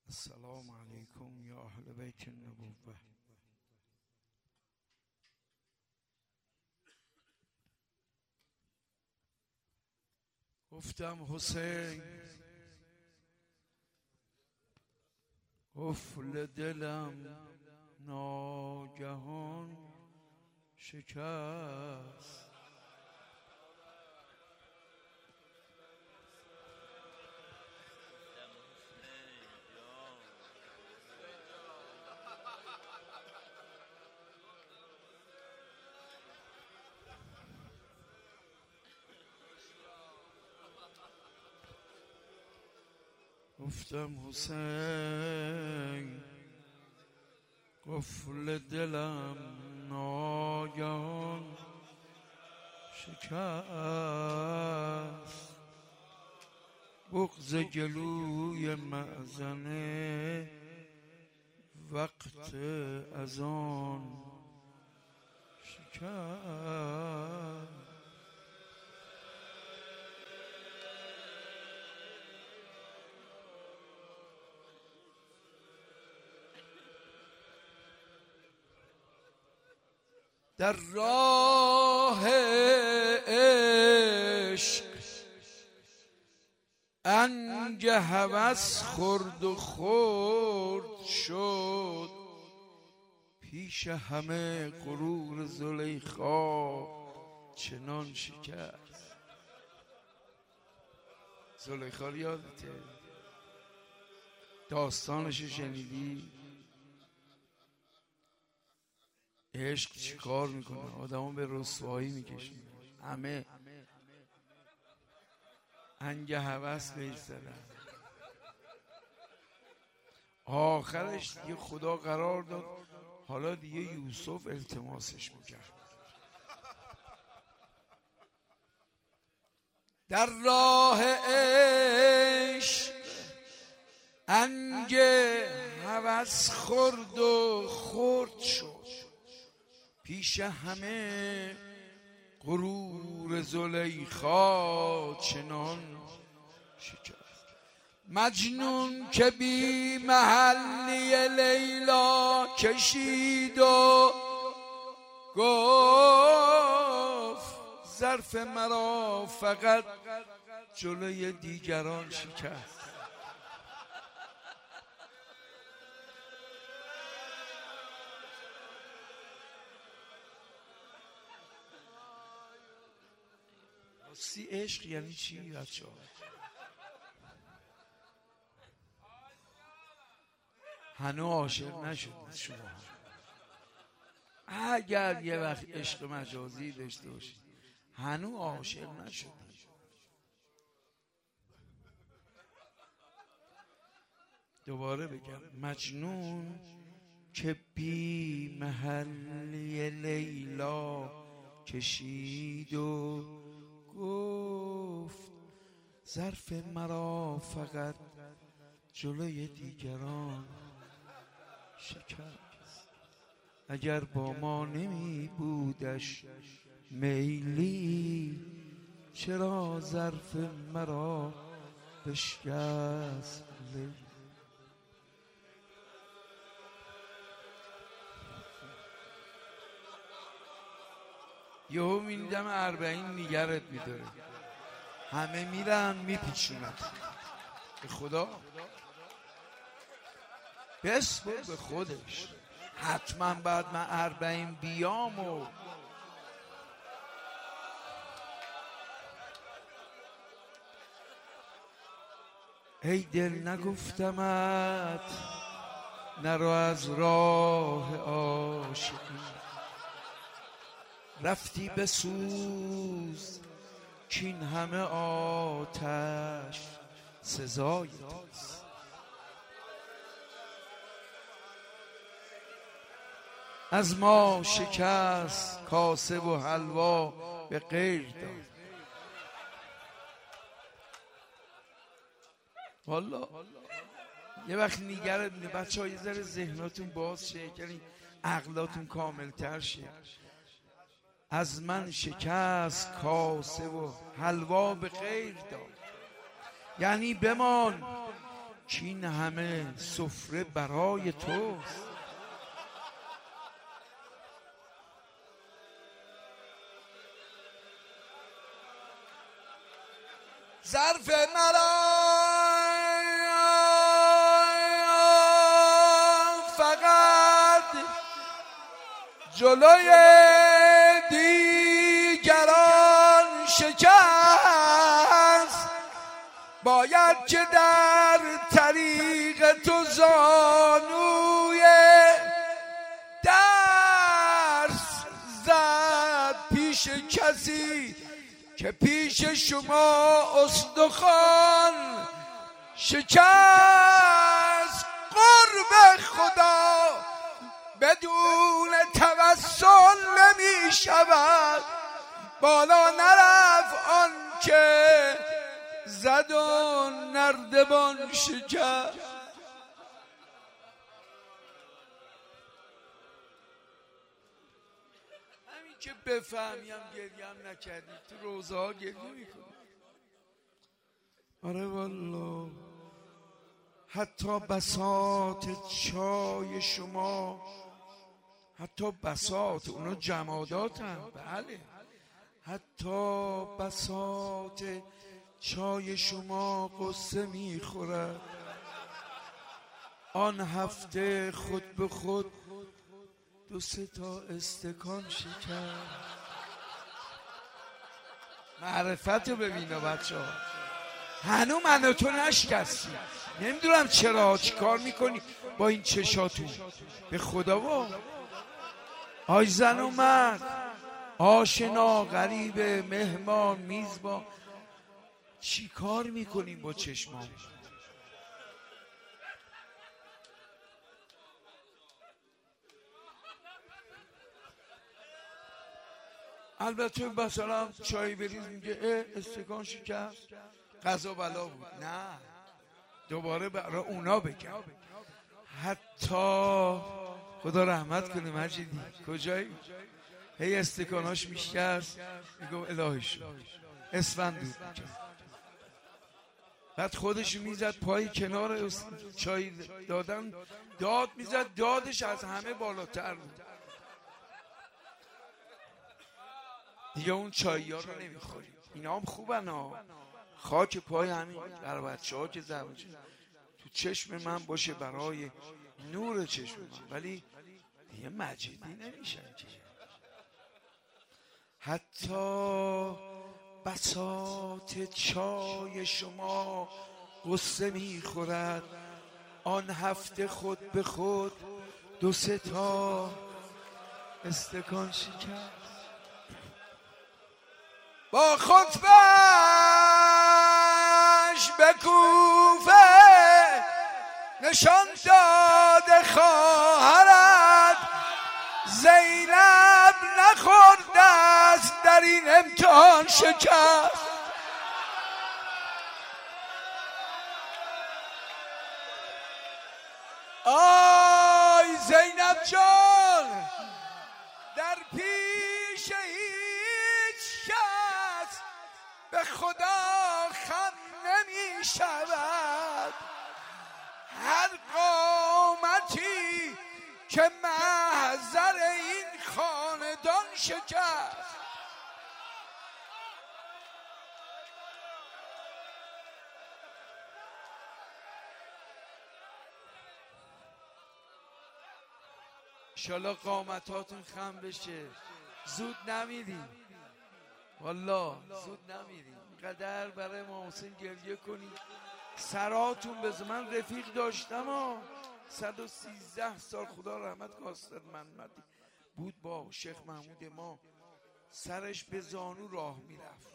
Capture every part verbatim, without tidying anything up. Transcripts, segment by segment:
السلام علیکم یا اهل بیت النبوة. گفتم حسین قفل دلم ناگهان شکست، گفتم حسین قفل دلم ناگهان شکست، بغض گلوی مأذنه وقت اذان شکست. در راه عشق انگ هوس خورد و خورد شد، پیش همه غرور زلیخا چنان شکست. زلیخا رو یادته؟ داستانش شنیدی؟ عشق چی کار میکنه؟ آدمو به رسوایی میکشونه. همه انگ هوس بهش زدن، آخرش دیگه خدا قرار داد حالا دیگه یوسف التماسش میکرد. در راه عشق انگ هوس خورد و خورد شد، پیش همه غرور زلیخا چنان شکست. مجنون که بی محلی لیلا کشید و گفت ظرف مرا فقط جلوی دیگران شکست. سی عشق یعنی چی بچه ها؟ هنو عاشق نشدید شما؟ اگر یه وقت عشق مجازی داشته باشید هنو عاشق نشدید. دوباره بگم، مجنون که بی محلی لیلا کشید و گفت ظرف مرا فقط جلوی دیگران شکست. اگر با ما نمی بودش میلی چرا ظرف مرا بشکست. یهو میدم اربعین نیگرت میداره، همه میرن میپیچونن. به خدا بسپر به خودش، حتما بعد من اربعین بیام و ای دل نگفتمت نرو از راه عاشقی، رفتی به سوز کین همه آتش سزای توست. از ما شکست کاسه و حلوا به غیر داد. والا یه وقت نیگرت میده بچه ها، یه ذره ذهناتون باز شه، یعنی عقلاتون کامل تر شه. از من شکست کاسه و حلوا به غیر داد، یعنی بمان که این همه سفره برای توست. ظرف مرا فقط جلوی دیگران شکست، باید که در طریق تو زانوی درس زد پیش کسی که پیش شما استخوان شکست. قرب خدا بدون توسل نمی شود، بالا نرفت آن که زد و نردبان شکست. همین که بفهمیم گریم نکردی، تو روزه ها گریه میکنی. آره والله، حتی بساط چای شما، حتی بساط اونا جمادات هم، بله، حتی بساط چای شما قصه میخورد. آن هفته خود به خود دو سه تا استکان شکر. معرفت رو ببینه بچه ها، هنو منو تو نشکستی. نمیدونم چرا، چی کار میکنی با این چشاتون به خدا. با آی زن و مرد، آشنا غریب مهمان میزبان، چی کار میکنیم با چشمان؟ البته مثلا چای بریز میگه اه استکان شکست، قضا بلا بود. نه، دوباره برای اونا بگم. حتی خدا رحمت کنه مجیدی، کجایی؟ هی استکاناش میشکست، میگم الهی شو اسفند دود میکرد. بعد خودش میزد پای کنار چای دادن، داد میزد، دادش از همه بالاتر بود. دیگه اون چایی ها رو نمیخوریم. اینا هم خوبن ها، خاک پای همین برای بچه ها که زبان تو چشم من باشه برای نور چشم من، ولی دیگه مجیدی نمیشن که. حتی بساط چای شما قصه میخورد. آن هفته خود به خود دو سه تا استکان شکست. با خطبش به کوفه نشان داده خواهرت، زینب نخورده است در این امتحان شکست. آی زینب جان، در پیش هیچ کس به خدا خم نمی شود. هر قامتی که محضر این خاندان شکست. انشالله قامتاتون خم بشه. زود نمیریم والله، زود نمیریم. اینقدر برای ما حسین گریه کنیم، سراتون بزن. من رفیق داشتم ها، صد و سیزده سال، خدا رحمت کنه، استاد محمدی بود با شیخ محمود ما، سرش به زانو راه میرفت،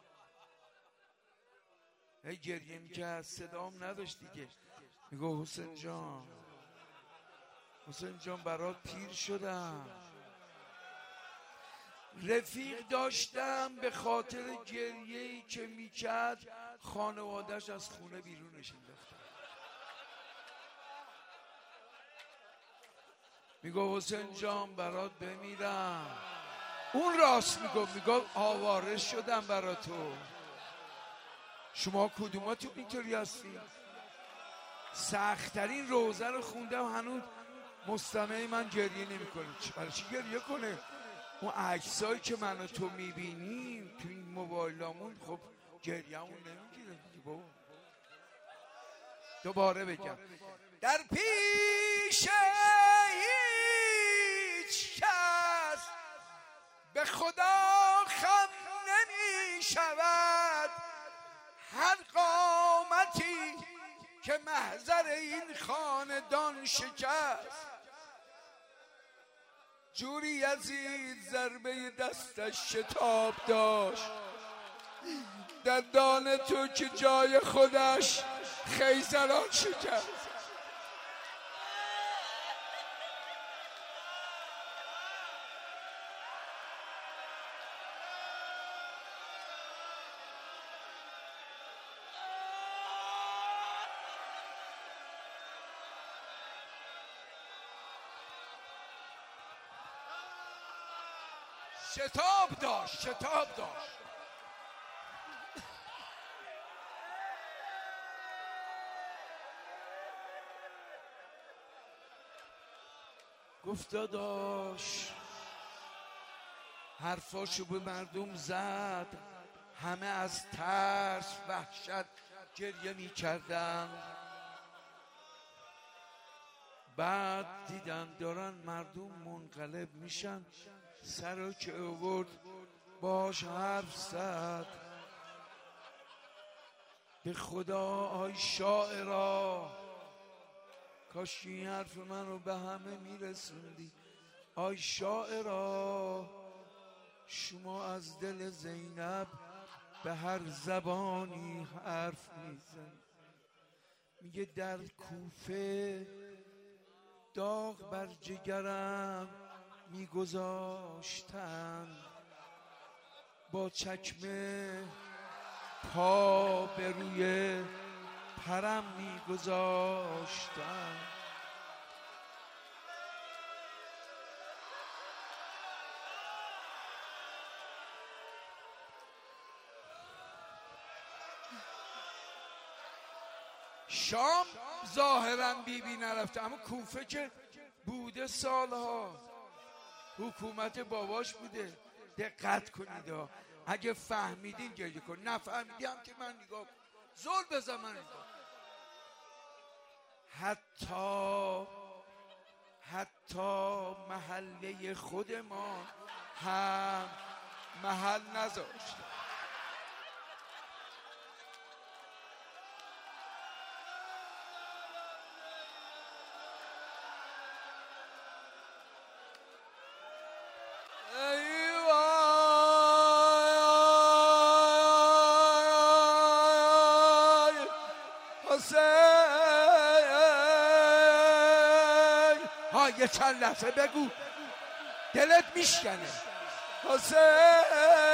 هی گریه میکرد، صدام نداشت دیگه. میگو حسین جان، حسین جان برات پیر شدم. رفیق داشتم به خاطر گریه‌ای که میکرد خانواده‌اش از خونه بیرونش انداختن. میگو حسین جان برات بمیرم. اون راست میگو، میگو آواره شدم برا تو. شما کدوماتون اینطوری هستی؟ سخت‌ترین روزه رو خوندم، هنوز مستمع من گریه نمی‌کنه. برای چی گریه کنه؟ اون عکسایی که من و تو می‌بینیم تو این موبایلامون، خب گریه‌مون نمیگیره دیگه بابا. دوباره بگم، در پیش هیچ کس به خدا خم نمی شود، هر قامتی که محضر این خاندان شکست. جوری یزید ضربه دستش شتاب داشت، دندان تو که جای خودش خیزران شکست. شتاب داشت شتاب داشت گفت داداش، حرفاشو به مردم زد، همه از ترس وحشت گریه می کردن. بعد دیدن دارن مردم منقلب میشن، سرو که آورد باش حرف زد. به خدا آی شاعرا، کاش این حرف من رو به همه میرسوندی. آی شاعرا، شما از دل زینب به هر زبانی حرف میزن. میگه در کوفه داغ بر جگرم میگذاشتن، با چکمه پا به روی پرم میگذاشتن. شام ظاهرا بی بی نرفته، اما کوفه که بوده سالها، حکومت باباش بوده. دقت کنید ها، اگه فهمیدین گریه کن، نفهمیدی هم که من نگاه کن، زل بزن من نگاه. حتی حتی محله خود ما هم محل نذاشت. ها یه چند لحظه بگو، دلت میشکنه. حسین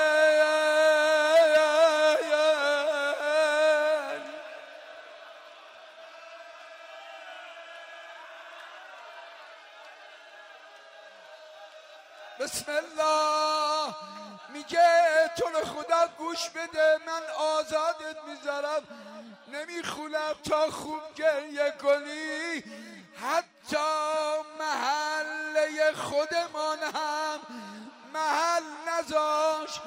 بسم الله. میگه تو رو خدا گوش بده، من آزادت میذارم، نمیخونم تا خوب گریه کنی. حتی محله خودمان هم محل نذاشت،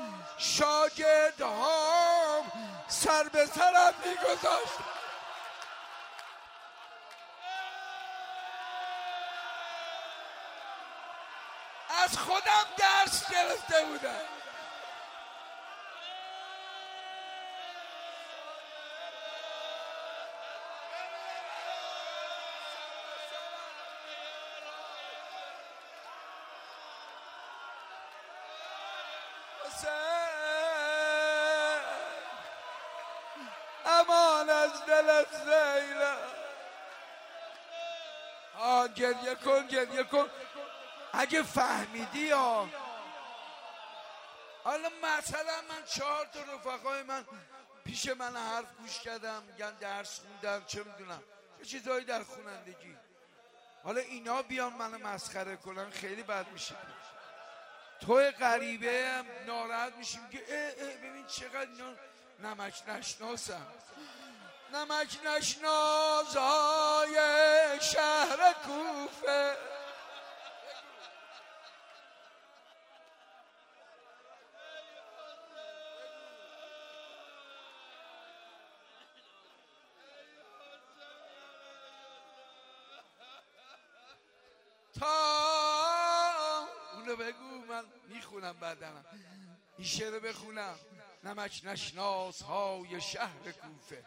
شاگردهام سر به سرم میگذاشت. از خودم درس گرفته بودم. امان از دلت زینب. آه گریه کن گریه کن اگه فهمیدی. ها حالا مثلا من چهار تا رفقای من پیش من حرف گوش کردم، میگن درس خوندم، چه میدونم چه چیزایی در خوانندگی. حالا اینا بیان منو مسخره کنن، خیلی بد میشه. توی غریبه هم ناراحت میشیم که اه اه ببین چقدر اینا نمک نشناسم، نمک نشناس های شهر کوفه. تا اونو بگو من میخونم بعدم این شعر بخونم. نمک نشناس های شهر کوفه،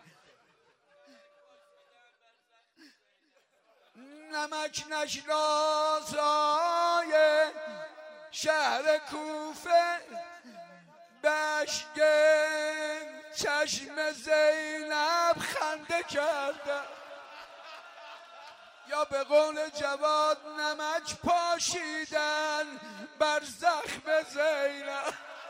نمک نشناس های شهر کوفه، بشک چشم زینب خنده کرده، یا به قول جواد نمک پاشیدن بر زخم زینب.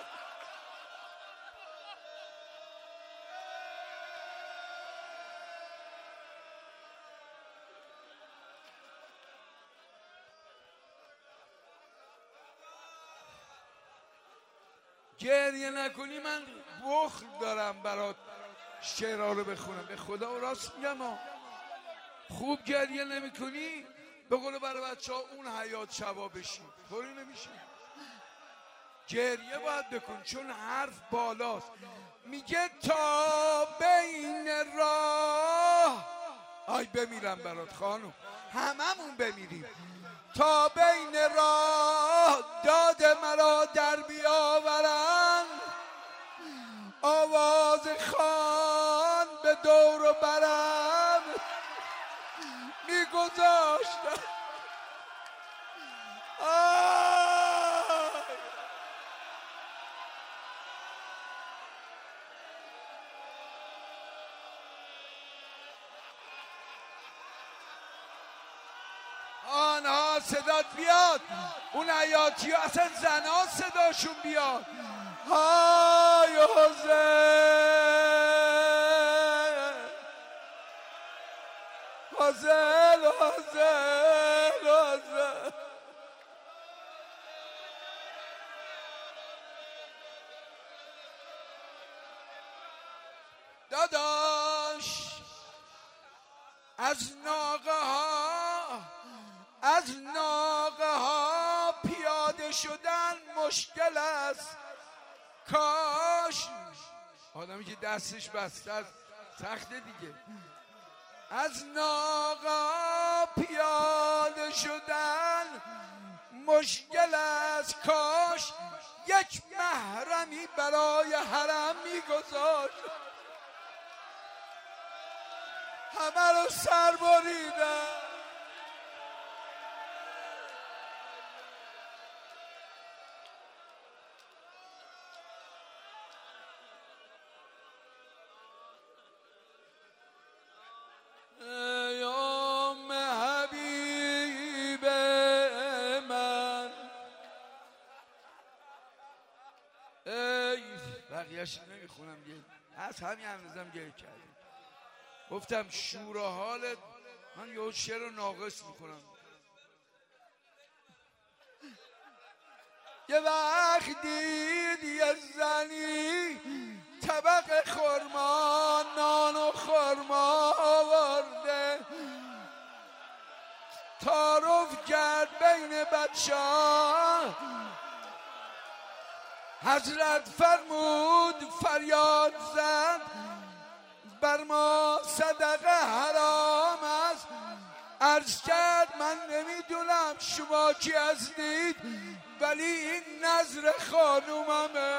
گریه نکنی من بخل دارم برات شعرها رو بخونم، به خدا و راست میگم ها. خوب گریه نمی کنی به قول برای بچه ها اون حیات شبا بشی، طوری نمیشه. گریه باید بکن چون حرف بالاست. میگه تا بین راه، آی بمیرم برات خانم، هممون بمیریم. تا بین راه داد مرا در بیاورن، آواز خان به دور و برم میگذاشتن. آنها صدات بیاد، اون عیاطی ها اصلا زنها صداشون بیاد. های حسین حسین حسین حسین. داداش از ناقه ها از ناقه ها پیاده شدن مشکل است. کاش آدمی که دستش بسته است سخت دیگه. از ناقه ها پیاده شدن مشکل است. کاش یک محرمی برای حرم میگذاشت. همه رو سر بریدن. ای ام حبیب من، ای بقیه‌اش نمیخونم دیگه، از همین هنوزم گریه کردم. گفتم شور و حالت من یه شعر رو ناقص میکنم. یه وقت دید یه زنی طبق خرما نان و خرما آورده، تعارف کرد بین بچه ها. حضرت فرمود فریاد زد بر ما صدقه حرام است. عرض کرد من نمیدونم شما کی هستید ولی این نظر خانوممه.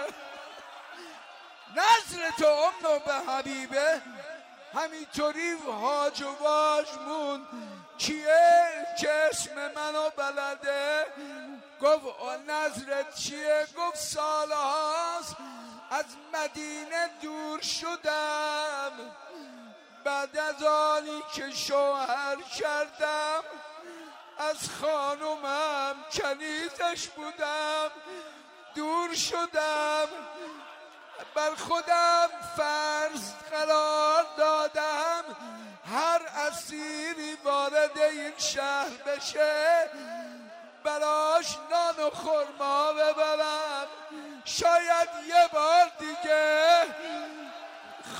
نظر تو ام به حبیبه. همینطوری حاج و واج مون کیه که اسم منو بلده. گفت نظرت چیه؟ گفت سال هاست از مدینه دور شدم، بعد از آنی که شوهر کردم از خانومم کنیزش بودم، دور شدم، بر خودم فرض قرار دادم هر اسیری وارد این شهر بشه براش نان و خرما ببرم. شاید یه بار دیگه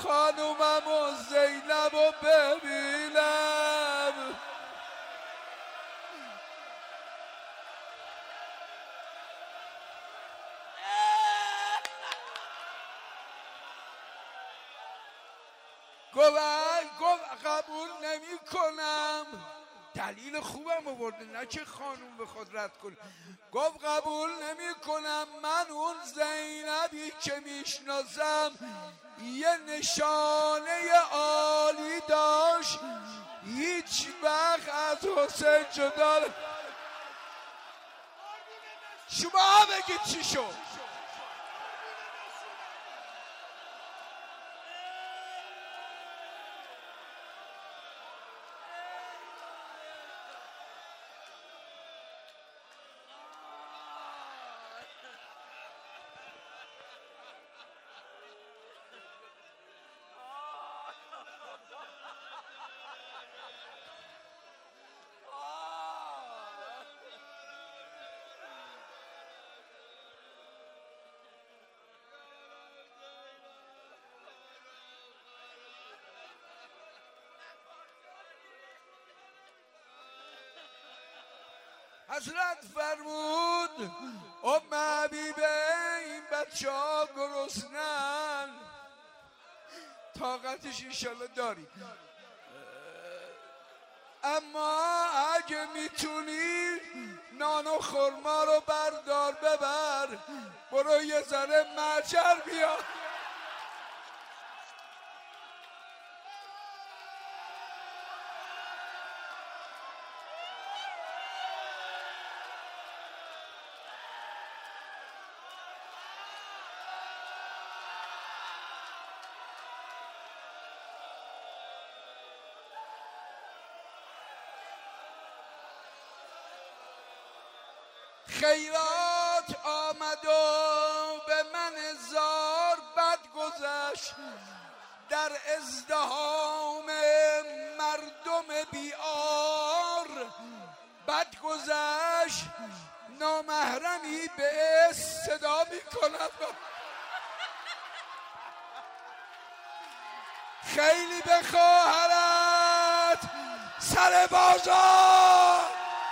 خانومم و زینب و ببینم. گفت قبول نمی کنم. دلیل خوبم آورده، نه که خانوم به خود رد کنه. گفت قبول نمی کنم، من اون زینبی که میشناسم یه نشانه عالی داشت، هیچ وقت از حسین جدا. شما بگید چی شد؟ حضرت فرمود ام حبیبه این بچه ها گرسنن، طاقتش انشالله داری، اما اگه میتونی نان و خرما رو بردار ببر، برو یه ذره معجر بیار. خیرات آمد و به من زار بد گذشت، در ازدحام مردم بیار بد گذشت، نامحرمی به صدا می کند خیلی به خواهرت سر بازار.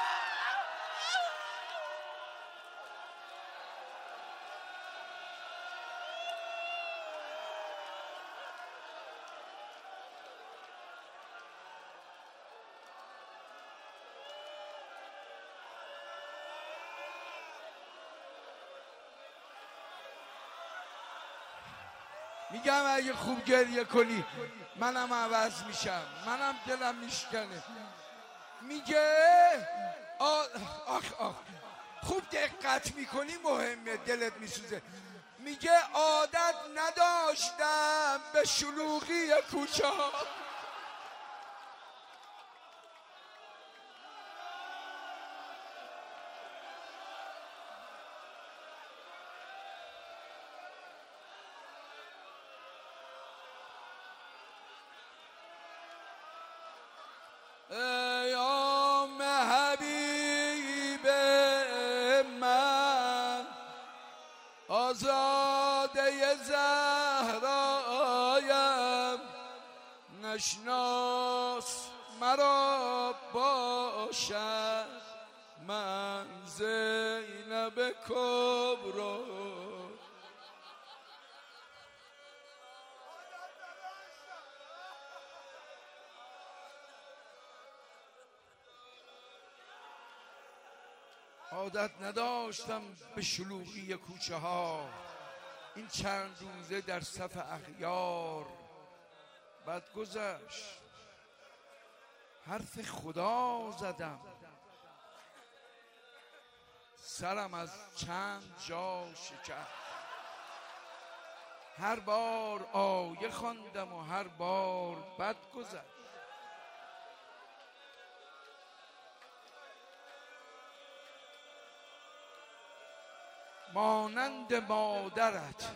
میگم اگه خوب گریه کنی منم عوض میشم، منم دلم میشکنه. میگه آخ آخ خوب دقت میکنی مهمه، دلت میسوزه. میگه عادت نداشتم به شلوغی کوچه ها، ای ام حبیب من آزاده زهرایم، نشناس مرا باشد من زینب کبرا. عادت نداشتم به شلوغی کوچه ها، این چند روزه در صف اخیار بد گذشت، حرف خدا زدم، سرم از چند جا شکست، هر بار آیه خواندم و هر بار بد گذشت. مانند مادرت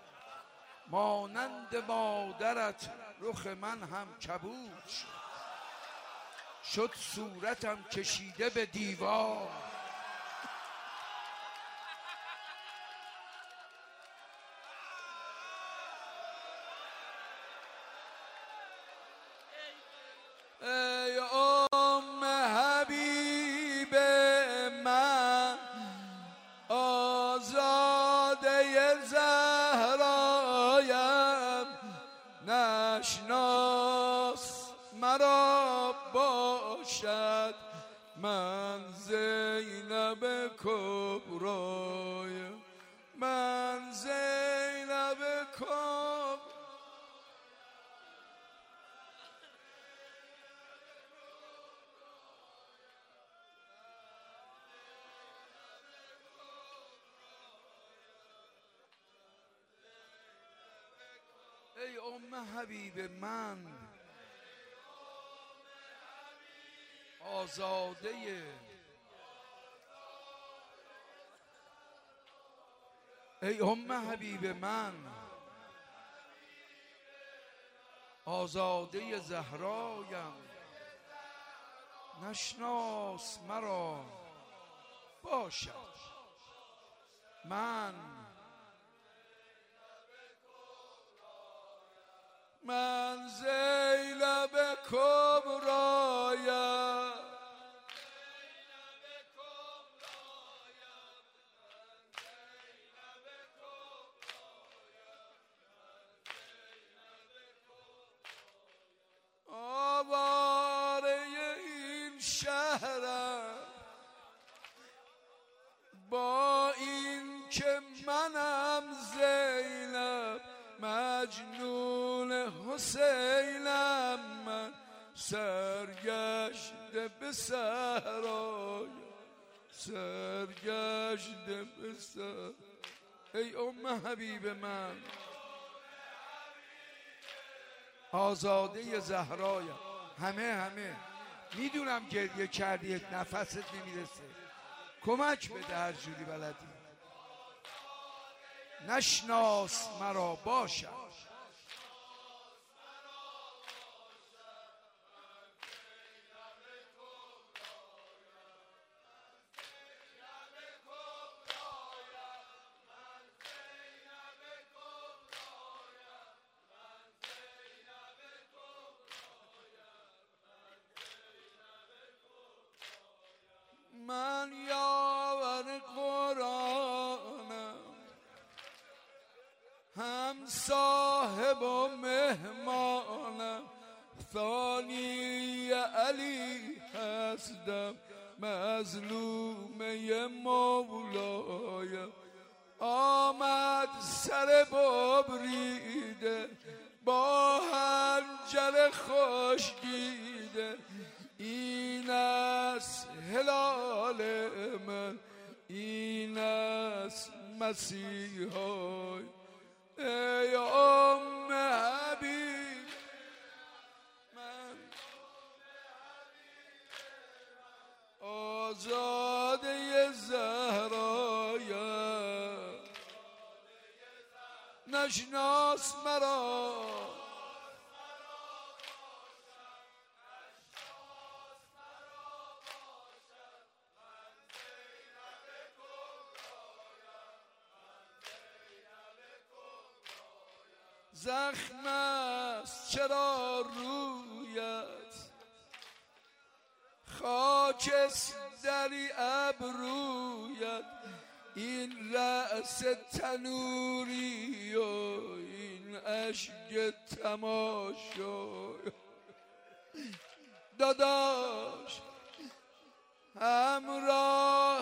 مانند مادرت رخ من هم کبود شد، شد صورتم کشیده به دیوار. زهرایم نشناس مرا باشد، من زینب کبرایم، من زینب کبرایم. ای ام حبیب من آزاده، ای ام حبیب من آزاده زهرایم، نشناس مرا باشد، من من زینب کبرایم، آواره این شهرم با این که منم زینب، مجنون حسینم من، سرگشته به صحرای، سرگشته به صحرای. ای ام حبیب من آزاده زهرایم. همه همه میدونم گریه کردی، یک نفست نمیرسه، کمک بده هر جوری بلدی. نشناس مرا باشد، من یاور قرآنم، هم صاحب و مهمانم، ثانی علی هستم، مظلومه مولایم. آمد سر ببریده با حنجر خوش دیده، این است هلال من، این است مسیحای. ای ام حبیب من آزاده زهرایم، نشناس مرا زخم است چرا رویت، خاکستری ابرویت، این رأس تنوری و این اشک تماشای. داداش همراه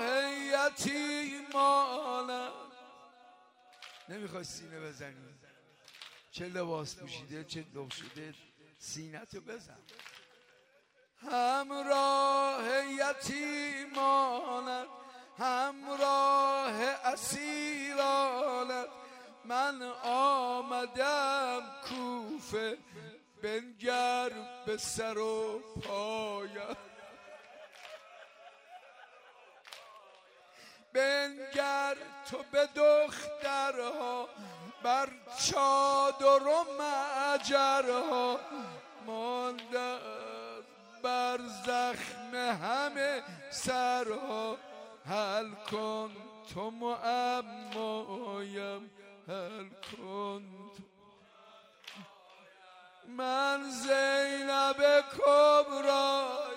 یتیمانم، نمیخوای سینه بزنی؟ چه لباس پوشیده، چه لب شده، سینه‌تو بزن. همراه یتیمانت، همراه اسیرانت، من آمدم کوفه، بنگر به سر و پایم، بنگر تو به دخترها، بر چادر و معجرها، مانده بر زخم همه سرها. حل کن تو معمایم، حل کن تو. من زینب کبرا